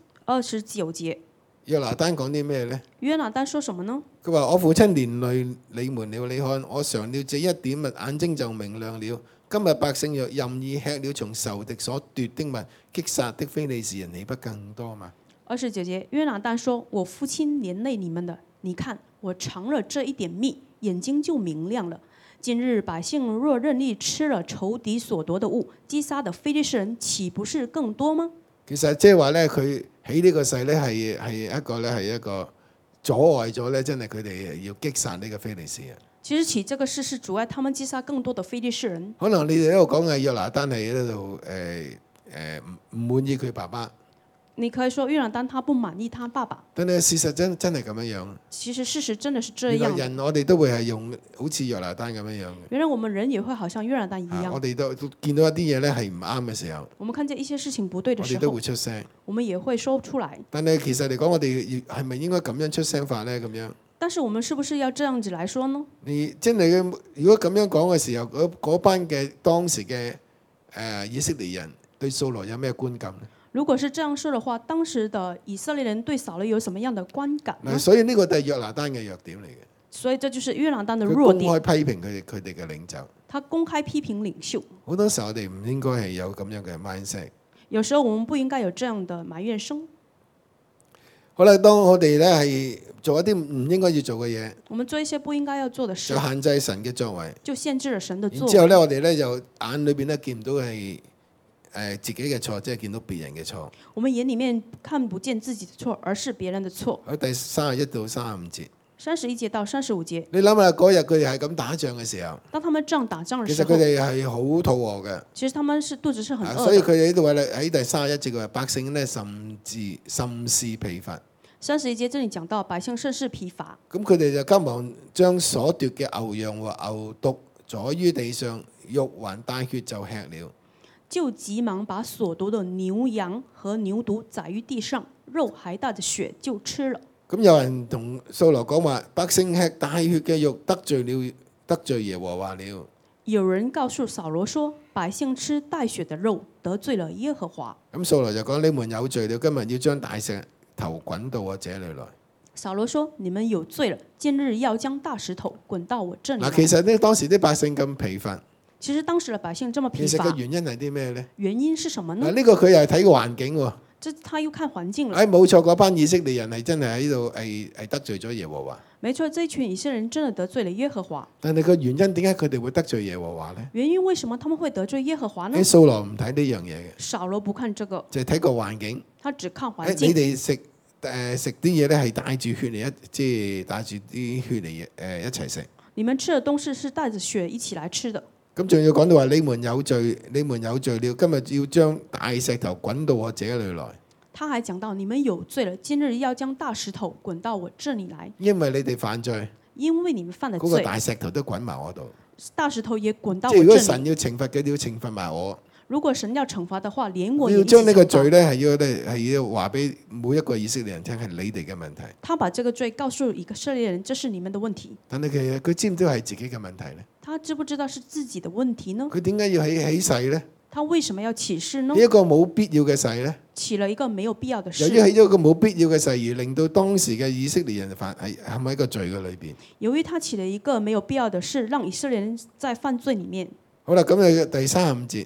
29節， 約拿單講啲咩呢？ 約拿單說什麼呢？ 佢話：我父親連累你們了，你看我嘗了這一點物，眼睛就明亮了。今日百姓若任意吃了從仇敵所奪的物，擊殺的非利士人，豈不更多嗎 ？29節，約拿單說：我父親連累你們的，你看我嘗了這一點蜜，眼睛就明亮了。今日百姓若任意吃了仇敵所奪的物，擊殺的非利士人，豈不是更多嗎？ 其實即係話咧，佢起呢個誓咧係一個阻礙咗咧，真係佢哋要擊殺呢個非利士人。 其實起這個事是阻礙他們擊殺更多的非利士人。 可能你哋喺度講嘅約拿單係喺度唔滿意佢爸爸。 你可以說約拿單他不滿意他爸爸， 但係事實真係咁樣樣。 其實事實真的是這樣。 人我哋都會係用好似約拿單咁樣樣。 原來我們人也會好像約拿單一樣。 我哋都見到一啲嘢咧係唔啱嘅時候， 我們看見一些事情不對的時候， 我哋都會出聲。 我們也會說出來。 但係其實嚟講，我哋係咪應該咁樣出聲法咧？咁樣。 但是我們是不是要這樣子來說呢？ 你真係如果咁樣講嘅時候，嗰班嘅當時嘅以色列人對掃羅有咩觀感呢？ 如果是這樣說的話，當時的以色列人對掃羅有什麼樣的觀感呢？ 所以呢個就係約拿單嘅弱點嚟嘅。 所以這就是約拿單的弱點。 佢公開批評佢哋嘅領袖。 他公開批評領袖。 好多時候我哋唔應該係有咁樣嘅 mindset。 有時候我們不應該有這樣的埋怨聲。 好啦，當我哋咧係做一啲唔應該要做嘅嘢， 我們做一些不應該要做的事， 就限制神嘅作為， 就限制了神的作為。 之後咧，我哋咧就眼裏邊咧見唔到係自己嘅錯，即係見到別人嘅錯。 我們眼裡面看不見自己的錯，而是別人的錯。 喺第31到35節。 31節到35節。 你諗下嗰日佢哋係咁打仗嘅時候， 當他們這樣打仗嘅時候， 其實佢哋係好肚餓嘅。 其實他們是肚子是很餓的。 所以佢哋喺度話咧，喺第31節佢話百姓咧甚是疲乏。 31節這裡講到百姓甚是疲乏。 咁佢哋就急忙將所奪嘅牛羊和牛犢宰於地上，肉還帶血就吃了。 就急忙把所奪的牛羊和牛犢宰於地上，肉還帶着血就吃了。 咁有人同掃羅講話：百姓吃帶血嘅肉，得罪耶和華了。 有人告訴掃羅說：百姓吃帶血的肉，得罪了耶和華。 咁掃羅就講：你們有罪了，今日要將大石頭滾到我這裡來。 掃羅說：你們有罪了，今日要將大石頭滾到我這裡來。 嗱，其實呢，當時啲百姓咁疲乏。 其實當時的百姓這麼疲乏， 其實個原因係啲咩呢？ 原因是什麼呢？ 呢個佢又係睇個環境喎。 這他又看環境了。 冇錯，嗰班以色列人係真係喺度係得罪咗耶和華。 沒錯，這一群以色列人真的得罪了耶和華。 但係個原因點解佢哋會得罪耶和華呢？ 原因為什麼他們會得罪耶和華呢？ 掃羅唔睇呢樣嘢嘅。 掃羅不看這個， 就係睇個環境。 他只看環境。 你哋食啲嘢咧係帶住血嚟即係帶住啲血嚟一齊食。 你們吃的東西是帶着血一起來吃的。 咁仲要講到話你們有罪了，今日要將大石頭滾到我這裡來。 他還講到你們有罪了，今日要將大石頭滾到我這裡來。 因為你哋犯罪。 因為你們犯了罪。 嗰個大石頭都滾埋我度。 大石頭也滾到我這裡。 即係如果神要懲罰嘅，要懲罰埋我。 如果神要懲罰的話，連我也要將呢個罪咧係要話俾每一個以色列人聽，係你哋嘅問題。 他把這個罪告訴以色列人，這是你們的問題。 但係其實佢知唔知係自己嘅問題呢？ 他知不知道是自己的問題呢？ 佢點解要起誓呢？ 他為什麼要起誓呢？ 起一個冇必要嘅誓呢？ 起了一個沒有必要的誓。 由於起咗一個冇必要嘅誓，而令到當時嘅以色列人陷喺一個罪嘅裏邊。 由於他起了一個沒有必要的誓，讓以色列人在犯罪裡面。 好啦，咁啊第35節。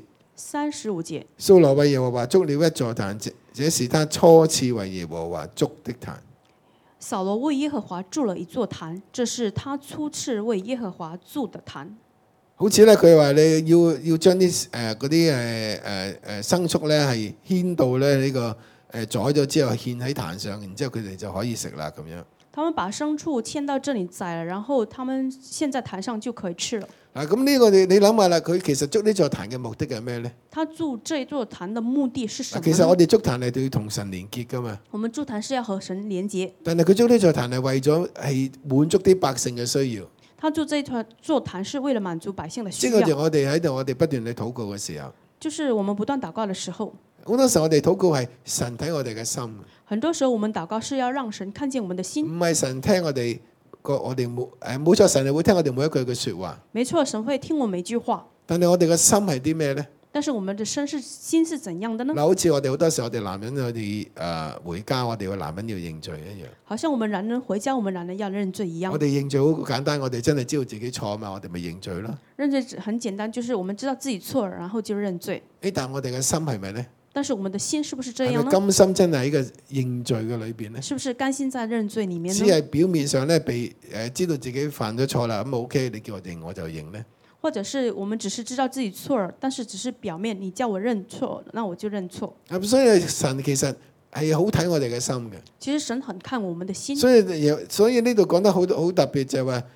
35節。 掃羅為耶和華築了一座壇，這是他初次為耶和華築的壇。 掃羅為耶和華築了一座壇，這是他初次為耶和華築的壇。 好似咧，佢話你要將啲嗰啲牲畜咧係牽到咧呢個宰咗之後獻喺壇上，然之後佢哋就可以食啦咁樣。 他們把牲畜牽到這裡宰了，然後他們獻在壇上就可以吃了。 嗱，咁呢個你諗下啦，佢其實築呢座壇嘅目的係咩咧？ 他築這座壇的目的是什麼呢？ 其實我哋築壇係要同神連結噶嘛。 我們築壇是要和神連結。 但係佢築呢座壇係為咗係滿足啲百姓嘅需要。 他築這座壇是為了滿足百姓的需即係要。 我哋喺度，我哋不斷去禱告嘅時候， 就是我們不斷禱告的時候， 好多時候我哋禱告係神睇我哋嘅心， 很多時候我們禱告是要讓神看見我們的心。 唔係神聽我哋冇錯，神係會聽我哋每一句嘅説話。 沒錯，神會聽我每一句話。 但係我哋嘅心係啲咩咧？ 但是我們的心是怎樣的呢？ 嗱，好似我哋好多時候，我哋男人我哋回家，我哋個男人要認罪一樣。 好像我們男人回家，我們男人要認罪一樣。 我哋認罪好簡單，我哋真係知道自己錯嘛，我哋咪認罪咯。 認罪很簡單，就是我們知道自己錯了，然後就認罪。 但係我哋嘅心係咪咧？ 但是我們的心是不是這樣呢？ 係咪甘心真係喺個認罪嘅裏邊咧？ 是不是甘心在認罪裡面呢？ 只係表面上咧被知道自己犯咗錯啦，咁 OK，你叫我認我就認咧。 或者是我們只是知道自己錯了，但是只是表面，你叫我認錯，那我就認錯。 咁所以神其實係好睇我哋嘅心嘅。 其實神很看我們的心。 所以呢度講得好特別就係話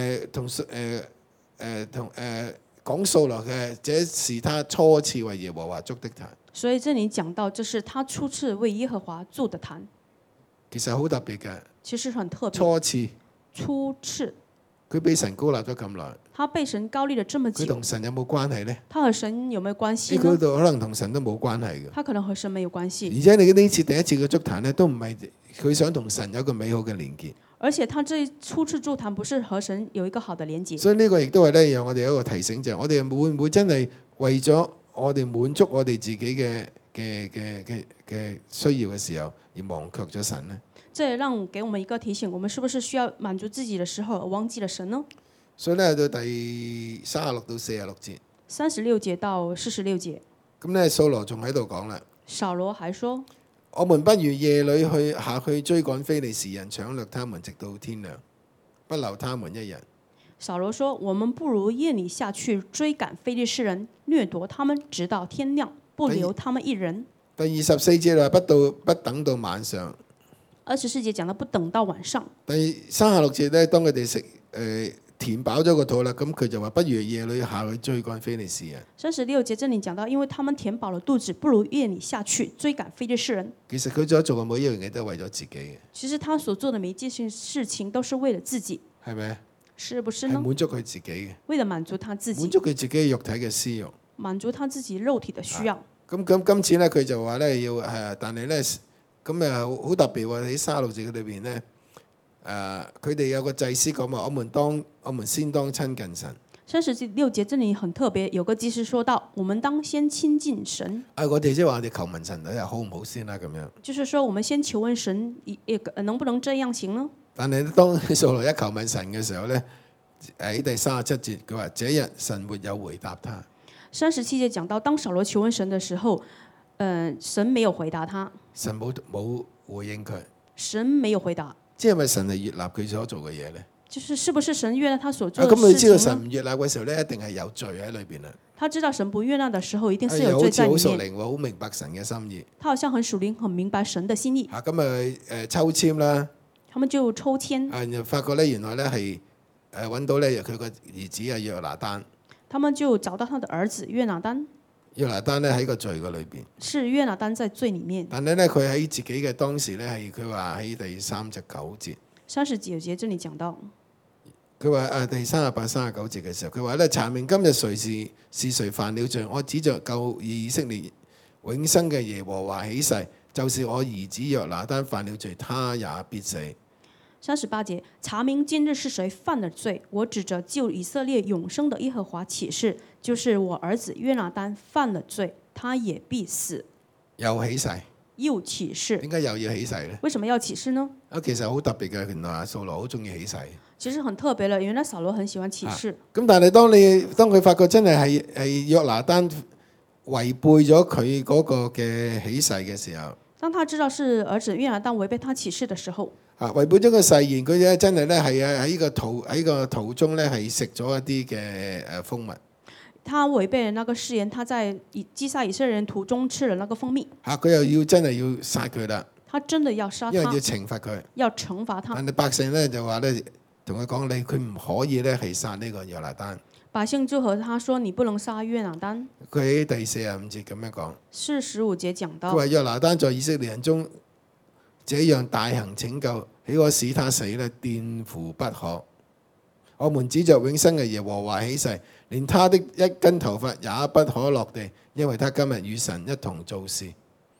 講掃羅嘅，這是他初次為耶和華築的壇。 所以這裡講到，這是他初次為耶和華築的壇。 其實好特別嘅。 其實很特別。初次。 佢俾神膏立咗咁耐。 他被神膏立了這麼久。 佢同神有冇關係呢？ 他和神有沒有關係呢？ 佢可能同神都冇關係嘅。 他可能和神沒有關係。 而且你呢次第一次嘅築壇呢，都唔係佢想同神有一個美好嘅連結。 而且他這初次築壇不是和神有一個好的連結。 所以呢個亦都係咧，讓我哋有一個提醒，就係我哋會唔會真係為咗我哋滿足我哋自己嘅需要嘅時候，而忘卻咗神呢？ 這也讓給我們一個提醒，我們是不是需要滿足自己的時候而忘記了神呢？ 所以咧，到第36到46節 ，36節到46節， 咁咧，掃羅仲喺度講啦。 掃羅還說： 我們不如夜裏下去追趕非利士人，搶掠他們，直到天亮，不留他們一人。 掃羅說：我們不如夜裏下去追趕非利士人，掠奪他們，直到天亮，不留他們一人。 第24節話不等到晚上。 24節講到不等到晚上。 第36節咧，當佢哋填飽咗個肚啦，咁佢就話不如夜裏下去追趕非利士人。 36節這裡講到，因為他們填飽了肚子，不如夜裏下去追趕非利士人。 其實佢所做嘅每一樣嘢都係為咗自己嘅。 其實他所做的每一件事情都是為了自己， 係咪？ 是不是呢？ 係滿足佢自己嘅。 為了滿足他自己。 滿足佢自己嘅肉體嘅私欲。 滿足他自己肉體的需要。 咁今次咧，佢就話咧要但係咧咁好特別喎，喺36節裏邊咧。佢哋有個祭司講話，我們先當親近神。 36節這裡很特別，有個祭司說到，我們當先親近神。 我哋即係話我哋求問神睇下好唔好先啦，咁樣。就是說，我們先求問神，能不能這樣行呢？ 但係當掃羅一求問神嘅時候咧，喺第37節佢話：這日神沒有回答他。 37節講到，當掃羅求問神嘅時候，神沒有回答他。 神冇回應佢。 神沒有回答。 即係咪神係悅納佢所做嘅嘢咧？ 是不是神悅納他所做嘅事情？ 咁你知道神唔悅納嘅時候咧，一定係有罪喺裏邊啦。 他知道神不悅納嘅時候，一定是有罪在裡面。 好似好屬靈喎，好明白神嘅心意。 他好像很屬靈，很明白神嘅心意。 咁抽籤啦。 他們就抽籤。 然後發覺咧，原來咧係揾到咧佢個兒子啊約拿單。 他們就找到他的兒子約拿單。 約拿單咧喺個罪嘅裏邊， 是約拿單在罪裡面。 但係咧佢喺自己嘅當時咧係佢話喺第39節。 39節這裡講到， 佢話第38、39節嘅時候，佢話咧查明今日是誰犯了罪，我指着救以色列永生嘅耶和華起誓，就是我兒子約拿單犯了罪，他也必死。 38節，查明今日是誰犯了罪，我指着救以色列永生的耶和華起誓，就是我兒子約拿單犯了罪，他也必死。 又起誓。 又起誓。 點解又要起誓呢？ 為什麼要起誓呢？ 其實好特別嘅，原來掃羅好中意起誓。 其實很特別啦，原來掃羅很喜歡起誓。 咁但係當佢發覺真係約拿單違背咗佢嗰個嘅起誓嘅時候， 當他知道是兒子約拿單違背他起誓的時候， 違背咗個誓言，佢咧真係咧係喺個途中咧係食咗一啲嘅蜂蜜。 他違背了那個誓言，他在擊殺以色列人途中吃了那個蜂蜜。 佢又要真係要殺佢啦， 他真的要殺他因為要，懲罰佢。 要懲罰他。 但係百姓咧就話咧，同佢講佢唔可以咧係殺呢個約拿單。 百姓就和他說：你不能殺約拿單。 佢喺第45節咁樣講。 45節講到， 佢話約拿單在以色列人中這樣大行拯救，豈可使他死呢？斷乎不可。我們指着永生嘅耶和華起誓，連他的一根頭髮也不可落地，因為他今日與神一同做事。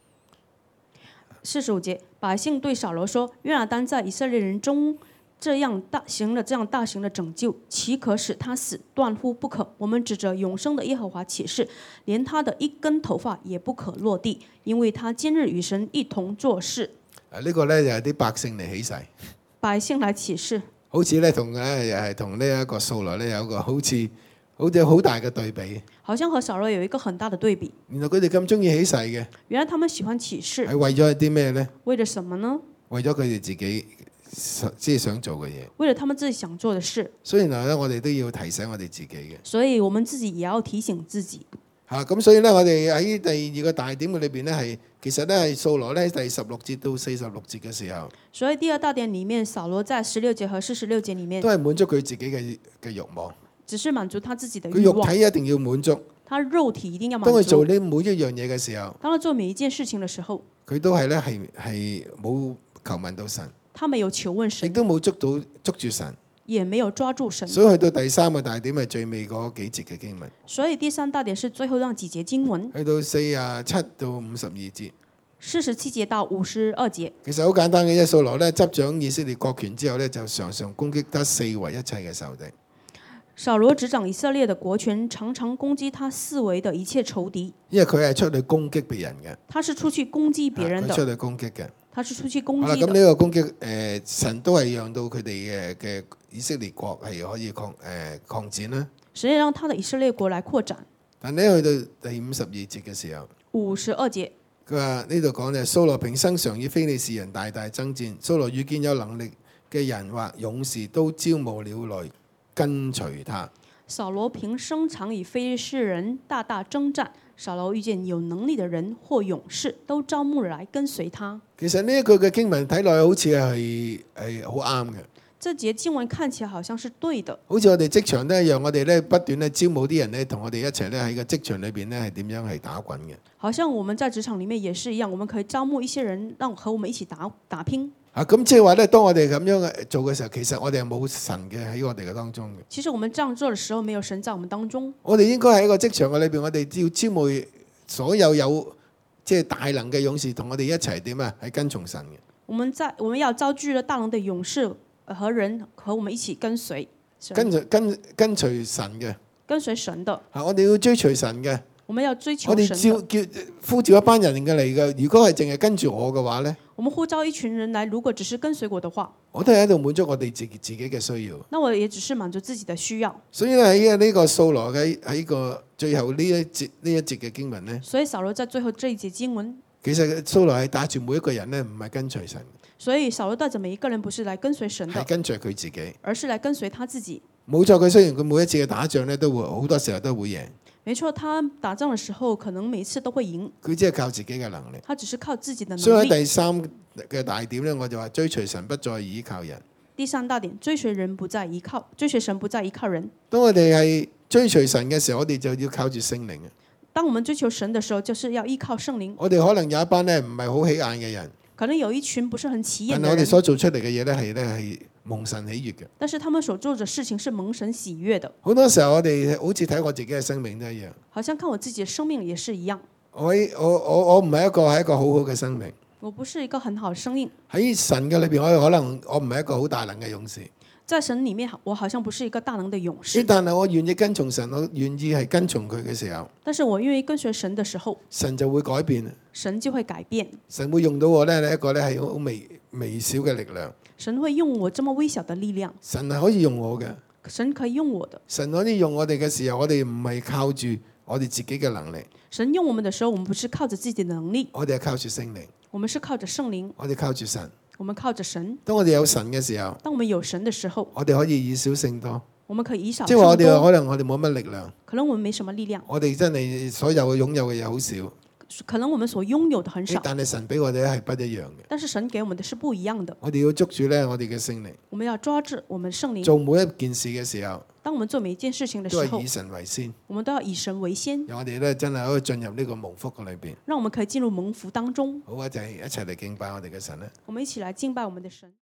45節，百姓對掃羅說：約拿單在以色列人中行了這樣大型的拯救，豈可使他死？斷乎不可。我們指着永生的耶和華起誓，連他的一根頭髮也不可落地，因為他今日與神一同做事。 呢個呢，就係啲百姓嚟起誓， 百姓來起誓， 好似呢，同咧又係同呢一個掃羅呢，有一個好似好大嘅對比。 好像和掃羅有一個很大的對比。 原來佢哋咁中意起誓嘅， 原來他們喜歡起誓， 係為咗啲咩呢？ 為了什麼呢？ 為咗佢哋自己即係想做嘅嘢。 為了他們自己想做的事。 所以呢，我哋都要提醒我哋自己嘅。 所以我們自己也要提醒自己。 咁所以呢，我哋喺第二個大點嘅裏邊呢，係其實呢係掃羅呢喺第16節到46節嘅時候， 所以第二大點裡面，掃羅在16節和46節裡面都係滿足佢自己嘅慾望。 只是滿足他自己的佢慾望， 肉體一定要滿足。 他肉體一定要滿當佢做足。 呢每一樣嘢嘅時候， 當他做每一件事情的時候， 佢都係呢係冇求問到神， 他沒有求問亦神， 都冇捉住神。 也沒有抓住神。 所以去到第三個大點係最尾嗰幾節嘅經文， 所以第三大點是最後那幾節經文， 去到47到52節。 47節到52節。 其實好簡單嘅啫，掃羅呢執掌以色列國權之後呢，就常常攻擊他四圍一切嘅仇敵。 掃羅執掌以色列的國權，常常攻擊他四圍的一切仇敵。 因為佢係出去攻擊別人嘅， 他是出去攻擊別人的， 佢出去攻擊嘅。 他是出去攻好啦，咁擊的。 呢個攻擊神都係讓到佢哋嘅以色列國係可以擴展啦。 神也讓他的以色列國來擴展。 但呢去到第52節嘅時候， 52節， 佢話呢度講咧，掃羅平生常與非利士人大大爭戰，掃羅遇見有能力嘅人或勇士，都招募了來跟隨他。 掃羅平生常與非利士人大大爭戰，掃羅遇見有能力的人或勇士，都招募來跟隨他。 其實呢一句嘅經文睇落去好似係好啱嘅， 這節經文看起來好像是對的， 好似我哋職場咧，讓我哋咧不斷咧招募啲人咧，同我哋一齊咧喺個職場裏邊咧係點樣係打滾嘅。 好像我們在職場裡面也是一樣，我們可以招募一些人，讓和我們一起打拼。 咁即係話咧，當我哋咁樣做嘅時候，其實我哋係冇神嘅喺我哋嘅當中嘅。 其實我們這樣做的時候，沒有神在我們當中。 我哋應該喺一個職場嘅裏邊，我哋要招募所有即係大能嘅勇士，同我哋一齊點啊？係跟從神嘅。 我們要招聚了大能的勇士和人和我們一起跟隨神， 跟隨神嘅。 跟隨神的。 我哋要追隨神嘅。 我們要追求我哋神的。 叫呼召一班人嘅嚟嘅。如果係淨係跟住我嘅話咧， 我們呼召一群人來，如果只是跟隨我的話， 我都係喺度滿足我哋自己嘅需要。 那我也只是滿足自己的需要。 所以咧喺呢個掃羅喺個最後呢一節嘅經文咧， 所以掃羅在最後這一節經文， 其實掃羅係帶住每一個人咧，唔係跟隨神， 所以掃羅帶着每一個人不是來跟隨神的， 係跟隨佢自己。 而是來跟隨他自己。 冇錯，佢雖然佢每一次嘅打仗咧，都會好多時候都會贏。 沒錯，他打仗的時候可能每次都會贏， 佢只係靠自己嘅能力。 他只是靠自己的所以喺能力。 第三嘅大點咧，我就話追隨神不再依靠人。 第三大點，追隨神不再依靠人。 當我哋係追隨神嘅時候，我哋就要靠住聖靈啊。 當我們追求神的時候，就是要依靠聖靈。 我哋可能有一班咧唔係好起眼嘅人， 可能有一群不是很起眼但係我哋的人， 所做出嚟嘅嘢咧係蒙神喜悅嘅。 但是他們所做的事情是蒙神喜悅的。 好多時候我哋好似睇我自己嘅生命都一樣。 好像看我自己的生命也是一樣。 我唔係一個好好嘅生命。 我不是一個很好的生命。 喺神嘅裏邊，我唔係一個好大能嘅勇士。 在神裡面，我好像不是一個大能的勇士。 但係我願意跟從神，我願意係跟從佢嘅時候， 但是我願意跟隨神的時候， 神就會改變。 神就會改變。 神會用到我咧，一個咧係好微小嘅力量。 神會用我這麼微小的力量。 神係可以用我嘅。 神可以用我的。 神可以用我哋嘅時候，我哋唔係靠住我哋自己嘅能力。 神用我們的時候，我們不是靠着自己的能力， 我哋係靠住聖靈。 我們是靠着聖靈， 我哋靠住神。 我們靠着神。 當我哋有神嘅時候， 當我們有神的時候， 我哋可以以少勝多。 我們可以以少即係話我哋勝多。 可能我哋冇乜力量， 可能我們沒什麼力量， 我哋真係所有嘅擁有嘅嘢好少， 可能我們所擁有的很少， 但係神俾我哋係不一樣嘅。 但是神給我們的是不一樣的。 我哋要捉住咧我哋嘅聖靈， 我們要抓住我們聖靈。 做每一件事嘅時候， 當我們做每一件事情的時候都係以，神為先， 我們都要以神為先， 讓我哋咧真係可以進入呢個蒙福嘅裏邊。 讓我們可以進入蒙福當中。 好啊，就係一齊嚟敬拜我哋嘅神啦。 我們一起來敬拜我們的神。